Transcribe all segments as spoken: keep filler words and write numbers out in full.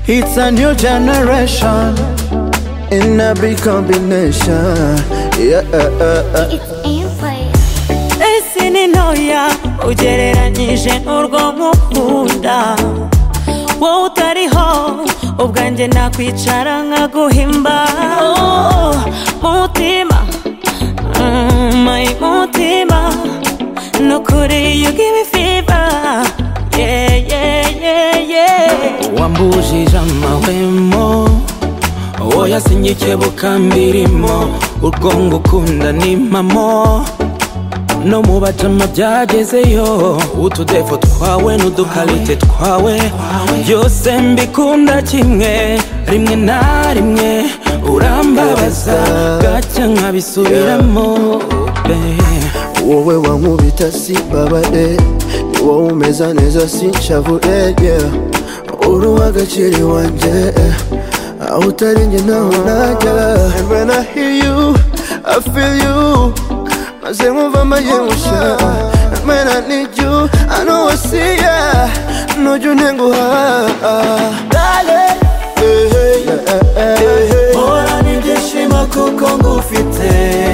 It's a new generation in a big combination. Yeah, uh, uh, uh. It's Airplay. Ese ni ntoya ugereranyije n'urwo mukunda, wowe utariho ubwanjye nakwicara nkaguhimba. Oh, mutima, mm, my mutima, nukuri you give me fever. Yeah, yeah, yeah, yeah. Wambujije amahwemo, oya sinyikebuka mbirimo, urwo ngukunda ni mamo. No mu bajama byagezeyo, utudefo twawe n'udukalite twawe, byose mbikunda kimwe, rimwe na rimwe urambabaza gacya nkabisubiramo. Wowe wankubita simbabare, ni wowe umeza neza sinshavure, yeah. Uri uw'agaciro wanjye, aho utari njye naho najya. And when I hear you, I feel you, maze nkumva amayewusha. And when I need you, I know I see ya, nujya untenguha. Darling, hey, hey, hey, hey, hey. Mpora n'ibyishimo kuko ngufite,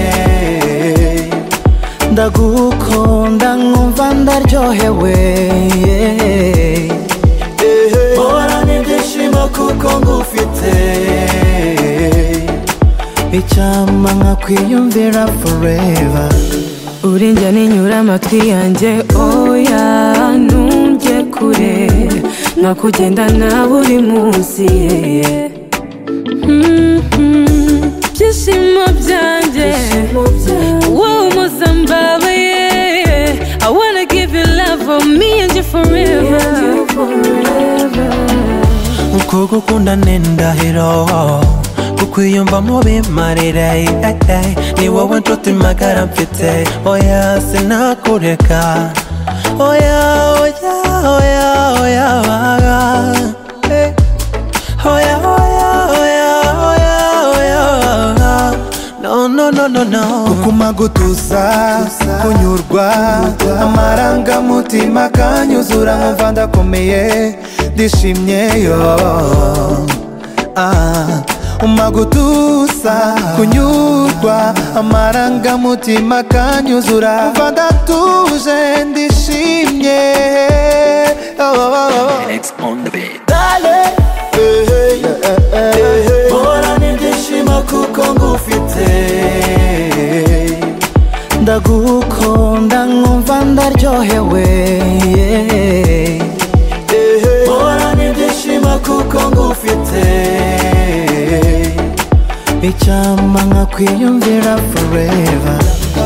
ndagukunda nkumva ndaryohewe. mpora n'ibyishimo kuko ngufite, icyampa nkakwiyumvira forever. Uri njya ninyura amatwi yanjye, oya ntunjye kure, nkakugendana buri munsi. Byishimo byanjye wowe umuzambabaye, I wanna give you love for me and you forever. uko gukunda ni indahiro, kukwiyumvamo bimarire. Ni wowe nshuti magara mfite, oya sinakureka. Oya oya oya oya eh. Oya oya oya oya oya no no no no no. Kukuma gutuza, kunyurwa, amarangamutima akanyuzura, nkumva ndakomeye ndishimye yo. Ah, uma gutuza, kunyurwa, amarangamutima akanyuzura, nkumva ndatuje ndishimye. Oh, oh, oh. It's on the beat. Darling, hey, hey, hey, hey, hey. Mpora n'ibyishimo kuko ngufite, ndagukunda nkumva ndaryohewe. mpora n'ibyishimo kuko ngufite, icyampa nkakwiyumvira forever.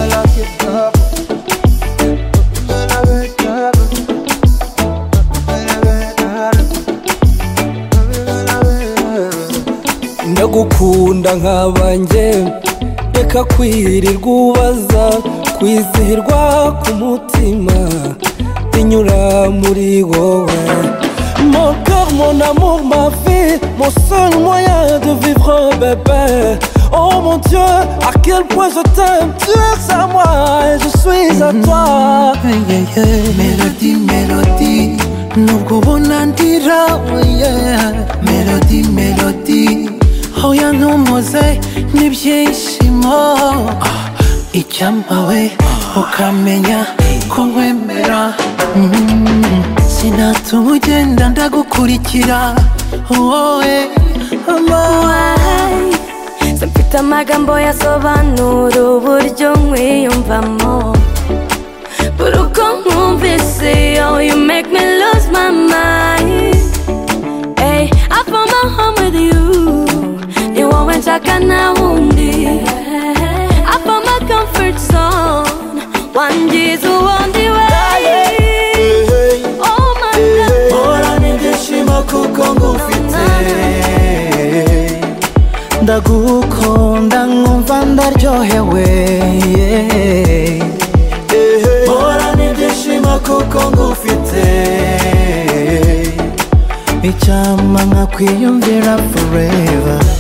ndagukunda nk'abanjye, reka kwirirwa ubaza, kwizihirwa ku mutima binyura muri wowe. Mon cœur, mon amour, ma vie, mon seul moyen de vivre, bébé. Oh mon Dieu, à quel point je t'aime, tu es à moi et je suis à toi. Melody, melody, nubwo ubona ndira, yeah. Melody, melody, hoya ntumuze n'ibyishimo. Icyampa we ukamenya ko nkwemera. Sinatuma ugenda ndagukurikira wowe Why? Simfite amagambo yasobanura uburyo nkwiyumvamo, buri uko nkumvise, oh you make me lose my mind. Hey, I found my home with you, ni wowe nshaka nta wundi. I found my comfort zone, wangiza ubundi we. Oh my God, mpora n'ibyishimo kuko ngufite, ndagukunda nkumva ndaryohewe. mpora n'ibyishimo kuko ngufite, icyampa nkakwiyumvira forever.